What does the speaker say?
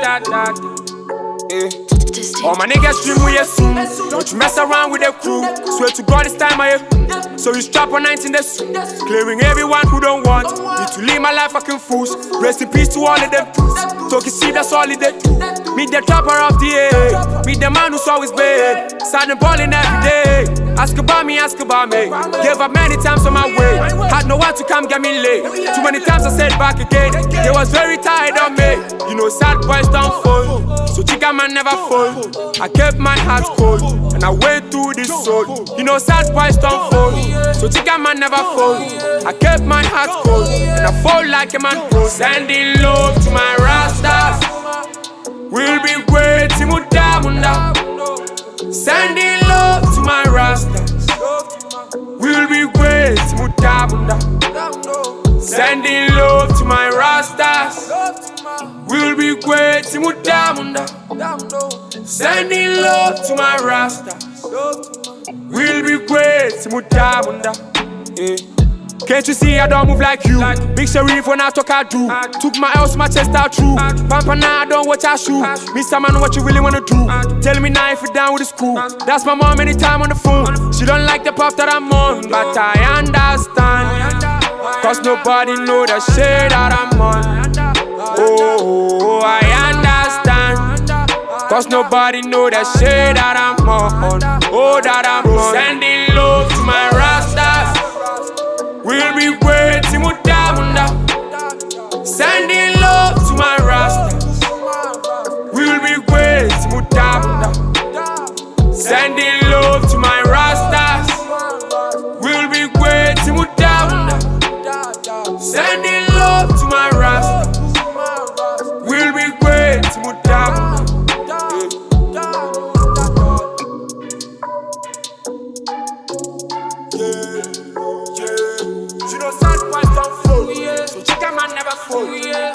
Eh. All my niggas stream with you soon. Don't you mess around with the crew. Swear to God, this time I so you strap on 19 the suit. Clearing everyone who don't want me to live my life fucking fools. Rest in peace to all of them. Talking see that's all it did. Meet the trapper of the air. Meet the man who's always bad. Signing balling every day. Ask about me, ask about me. Gave up many times on my way. Had no one to come get me late. Too many times I said back again. They was very tired of me. You know sad boys don't fall. So chica man never fall. I kept my heart cold and I went through this soul. You know sad boys don't fall. So chica man never fall. I kept my heart cold and I fall like a man pro. Sending love to my rastas. We'll be great, Timudamunda. Sending love to my rastas. We'll be great, Timudamunda. Sending love to my rastas. We'll be great, Timudamunda. Sending love to my rastas. We'll be great, Timudamunda. Can't you see I don't move like you? Big Sharif when I talk I do. Took my L's, my chest out true. Pampa now I don't watch I shoot. Mr. Man, what you really wanna do? Tell me now if you're down with the school. That's my mom anytime on the phone. She don't like the path that I'm on, but I understand. Cause nobody know the shit that I'm on. Oh, I understand. Cause nobody know the shit that I'm on. Oh, that I'm on. Sending love to my rastas. We'll be great, Timudamunda. Sending love to my rastas. We'll be great, Timudamunda. Sending love to my rastas. We'll be great, Timudamunda. Sending love to my rastas. We'll be great, Timudamunda. You know sad boys don't fall, so chica man never fall.